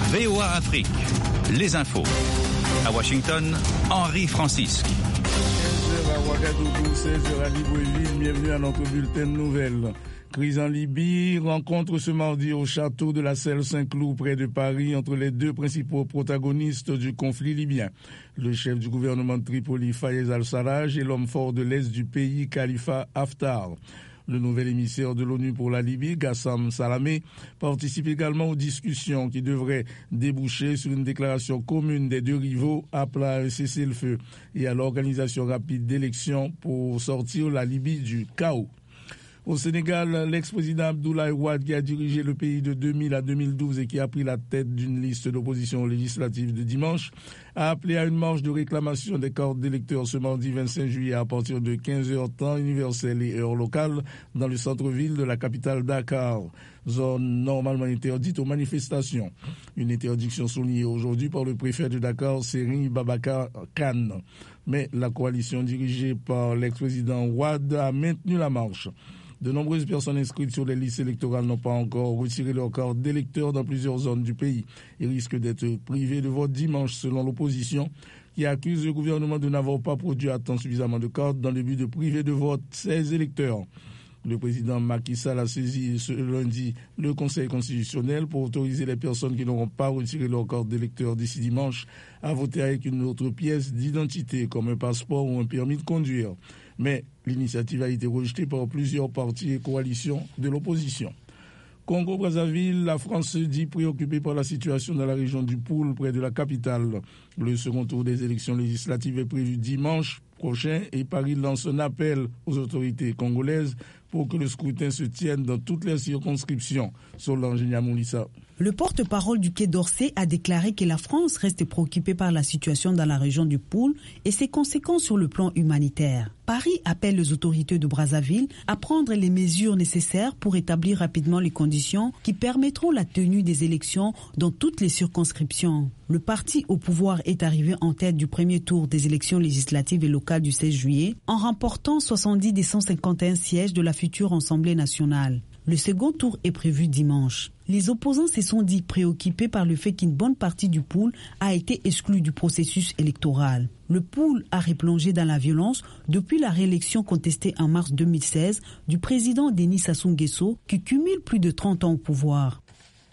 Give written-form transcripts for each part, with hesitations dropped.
VOA Afrique, les infos. À Washington, Henri Francisque. 15h à Ouagadougou, 16h à Libreville, bienvenue à notre bulletin de nouvelles. Crise en Libye, rencontre ce mardi au château de la Selle Saint-Cloud près de Paris entre les deux principaux protagonistes du conflit libyen. Le chef du gouvernement de Tripoli, Fayez al-Sarraj, et l'homme fort de l'Est du pays, Khalifa Haftar. Le nouvel émissaire de l'ONU pour la Libye, Gassam Salamé, participe également aux discussions qui devraient déboucher sur une déclaration commune des deux rivaux appelant à un cessez-le-feu et à l'organisation rapide d'élections pour sortir la Libye du chaos. Au Sénégal, l'ex-président Abdoulaye Wade, qui a dirigé le pays de 2000 à 2012 et qui a pris la tête d'une liste d'opposition législative de dimanche, a appelé à une marche de réclamation des cartes d'électeurs ce mardi 25 juillet à partir de 15h temps universel et heure locale dans le centre-ville de la capitale Dakar, zone normalement interdite aux manifestations. Une interdiction soulignée aujourd'hui par le préfet de Dakar, Serigne Babacar Kane. Mais la coalition dirigée par l'ex-président Wade a maintenu la marche. De nombreuses personnes inscrites sur les listes électorales n'ont pas encore retiré leur carte d'électeur dans plusieurs zones du pays et risquent d'être privées de vote dimanche selon l'opposition qui accuse le gouvernement de n'avoir pas produit à temps suffisamment de cartes dans le but de priver de vote ses électeurs. Le président Macky Sall a saisi ce lundi le Conseil constitutionnel pour autoriser les personnes qui n'auront pas retiré leur carte d'électeur d'ici dimanche à voter avec une autre pièce d'identité comme un passeport ou un permis de conduire. Mais l'initiative a été rejetée par plusieurs partis et coalitions de l'opposition. Congo-Brazzaville, la France se dit préoccupée par la situation dans la région du Poul, près de la capitale. Le second tour des élections législatives est prévu dimanche prochain et Paris lance un appel aux autorités congolaises pour que le scrutin se tienne dans toutes les circonscriptions. Solange Nyamoulissa. Le porte-parole du Quai d'Orsay a déclaré que la France reste préoccupée par la situation dans la région du Poul et ses conséquences sur le plan humanitaire. Paris appelle les autorités de Brazzaville à prendre les mesures nécessaires pour établir rapidement les conditions qui permettront la tenue des élections dans toutes les circonscriptions. Le parti au pouvoir est arrivé en tête du premier tour des élections législatives et locales du 16 juillet en remportant 70 des 151 sièges de la future Assemblée nationale. Le second tour est prévu dimanche. Les opposants se sont dit préoccupés par le fait qu'une bonne partie du Poul a été exclue du processus électoral. Le Poul a replongé dans la violence depuis la réélection contestée en mars 2016 du président Denis Sassou Nguesso qui cumule plus de 30 ans au pouvoir.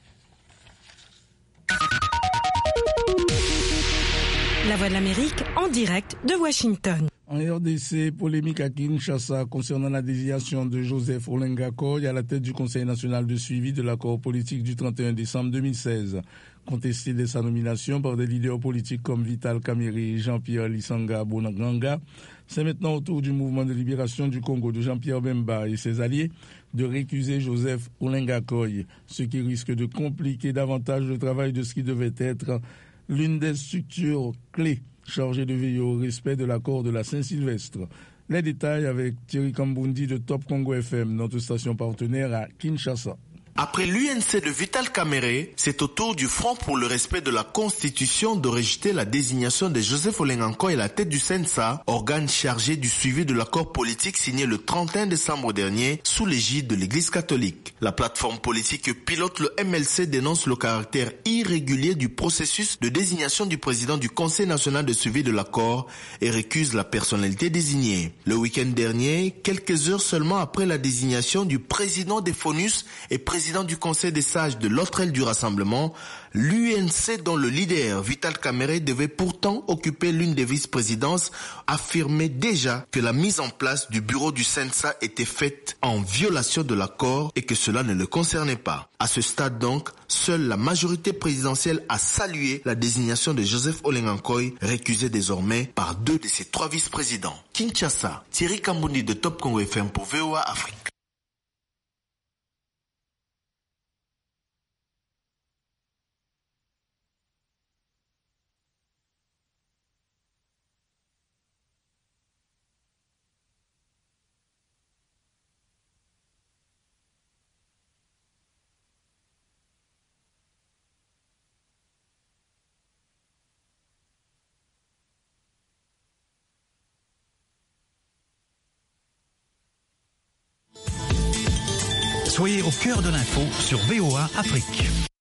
La Voix de l'Amérique en direct de Washington. En RDC, polémique à Kinshasa concernant la désignation de Joseph Olenga Koy à la tête du Conseil national de suivi de l'accord politique du 31 décembre 2016. Contesté dès sa nomination par des leaders politiques comme Vital Kamerhe et Jean-Pierre Lisanga Bonaganga, c'est maintenant au tour du mouvement de libération du Congo de Jean-Pierre Bemba et ses alliés de récuser Joseph Olenga Koy, ce qui risque de compliquer davantage le travail de ce qui devait être l'une des structures clés chargée de veiller au respect de l'accord de la Saint-Sylvestre. Les détails avec Thierry Kambundi de Top Congo FM, notre station partenaire à Kinshasa. Après l'UNC de Vital Kamerhe, c'est au tour du Front pour le respect de la Constitution de rejeter la désignation de Joseph Olenga Koy à la tête du CENSA, organe chargé du suivi de l'accord politique signé le 31 décembre dernier sous l'égide de l'Église catholique. La plateforme politique que pilote le MLC dénonce le caractère irrégulier du processus de désignation du président du Conseil national de suivi de l'accord et récuse la personnalité désignée. Le week-end dernier, quelques heures seulement après la désignation du président des FONUS et président du Conseil des sages de l'autre aile du rassemblement, l'UNC dont le leader Vital Kamerhe devait pourtant occuper l'une des vice-présidences affirmait déjà que la mise en place du bureau du CENSA était faite en violation de l'accord et que cela ne le concernait pas. À ce stade donc, seule la majorité présidentielle a salué la désignation de Joseph Olenga Koy, récusé désormais par 2 de ses 3 vice-présidents. Kinshasa, Thierry Kambundi de Top Congo FM pour VOA Afrique. Soyez au cœur de l'info sur VOA Afrique.